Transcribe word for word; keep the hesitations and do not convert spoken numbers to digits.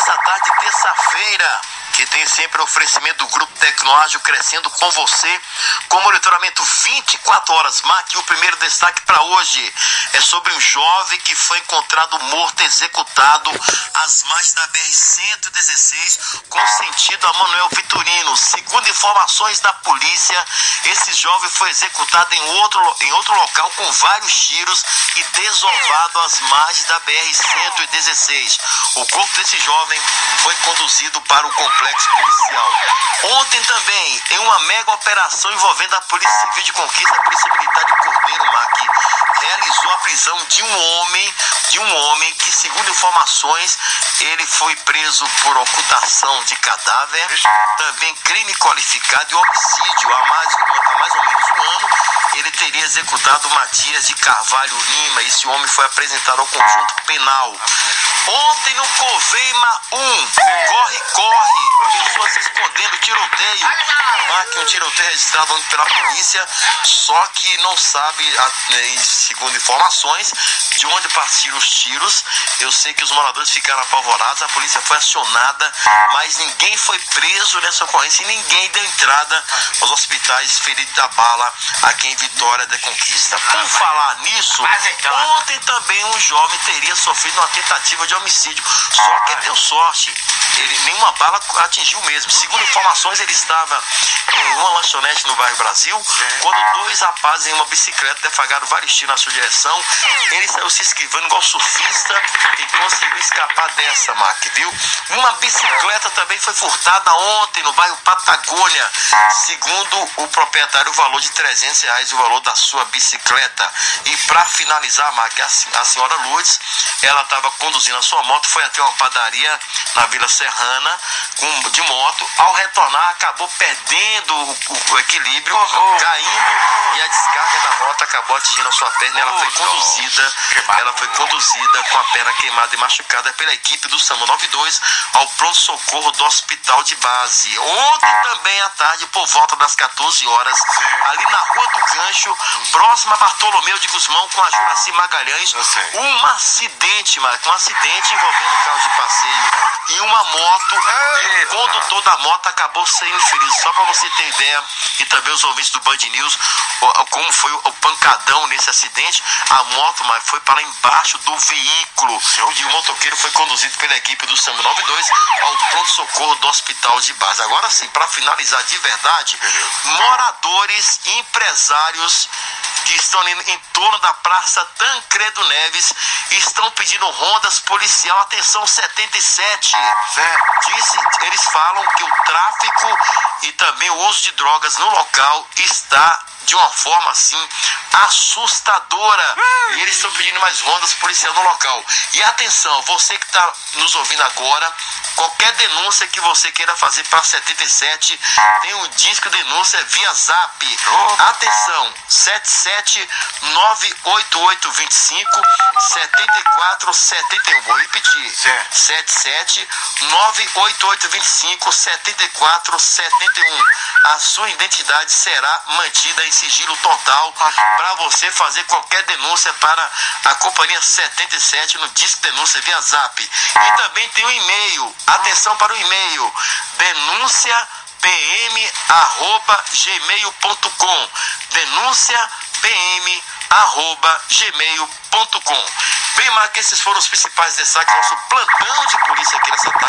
nessa tarde de terça-feira, que tem sempre o oferecimento do Grupo Tecnoágil crescendo com você, com monitoramento vinte e quatro horas. Marque o primeiro destaque para hoje. É sobre um jovem que foi encontrado morto, executado às margens da B R cento e dezesseis, com sentido a Manuel Vitorino. Segundo informações da polícia, esse jovem foi executado em outro, em outro local com vários tiros e desovado às margens da B R cento e dezesseis. O corpo desse jovem foi conduzido para o complexo policial. Ontem também, em uma mega operação envolvendo a Polícia Civil de Conquista, a Polícia Militar de Cordeiro, Mac, realizou a prisão de um homem, de um homem que, segundo informações, ele foi preso por ocultação de cadáver, também crime qualificado e homicídio. Há mais, há mais ou menos um ano, ele teria executado Matias de Carvalho Lima. Esse homem foi apresentado ao conjunto penal. Ontem no Coveima um, corre, corre, pessoas se escondendo, tiroteio. Marque um tiroteio registrado ontem pela polícia, só que não sabe, segundo informações, de onde partiram os tiros. Eu sei que os moradores ficaram apavorados, a polícia foi acionada, mas ninguém foi preso nessa ocorrência e ninguém deu entrada aos hospitais feridos da bala aqui em Vitória da Conquista. Por falar nisso, ontem também um jovem teria sofrido uma tentativa de homicídio, só que deu sorte, ele, nenhuma bala atingiu mesmo. Segundo informações, ele estava em uma lanchonete no bairro Brasil, quando dois rapazes em uma bicicleta defagaram vários tiros na sua direção. Ele saiu se esquivando igual surfista e conseguiu escapar dessa, Mac, viu? Uma bicicleta também foi furtada ontem no bairro Patagônia. Segundo o proprietário, o valor de trezentos reais, o valor da sua bicicleta. E para finalizar, Mac, a, a senhora Lourdes, ela estava conduzindo a sua moto, foi até uma padaria na Vila Serrana com, de moto. Ao retornar, acabou perdendo o, o, o equilíbrio, oh, oh, caindo, e a descarga da moto acabou atingindo a sua perna. Ela foi conduzida, ela foi conduzida com a perna queimada e machucada pela equipe do SAMU noventa e dois ao pronto-socorro do hospital de base. Ontem também à tarde, por volta das quatorze horas, ali na Rua do Gancho, próxima a Bartolomeu de Guzmão com a Juraci Magalhães, um acidente, Marco, um acidente envolvendo carro de passeio e uma moto. O condutor da moto acabou sendo ferido. Só para você ter ideia, e também os ouvintes do Band News, como foi o pancadão nesse acidente. A moto, mas foi para embaixo do veículo e o motoqueiro foi conduzido pela equipe do SAMU noventa e dois ao pronto-socorro do hospital de base. Agora sim, para finalizar de verdade, moradores e empresários que estão ali em torno da Praça Tancredo Neves estão pedindo rondas policial. Atenção, setenta e sete. Disse, eles falam que o tráfico e também o uso de drogas no local está de uma forma assim assustadora, e eles estão pedindo mais rondas policiais no local. E atenção, você que está nos ouvindo agora, qualquer denúncia que você queira fazer para setenta e sete, tem um disco denúncia via Zap. Atenção, sete sete nove oito oito dois cinco sete quatro sete um. Vou repetir, sete sete nove oito oito dois cinco sete quatro sete um. A sua identidade será mantida em sigilo total para você fazer qualquer denúncia para a companhia setenta e sete no disco denúncia via Zap. E também tem um e-mail, atenção para o e-mail, denúncia pm arroba gmail ponto com, denúncia pm arroba gmail ponto com. Bem, Marcos, esses foram os principais destaques do nosso plantão de polícia aqui nessa tarde.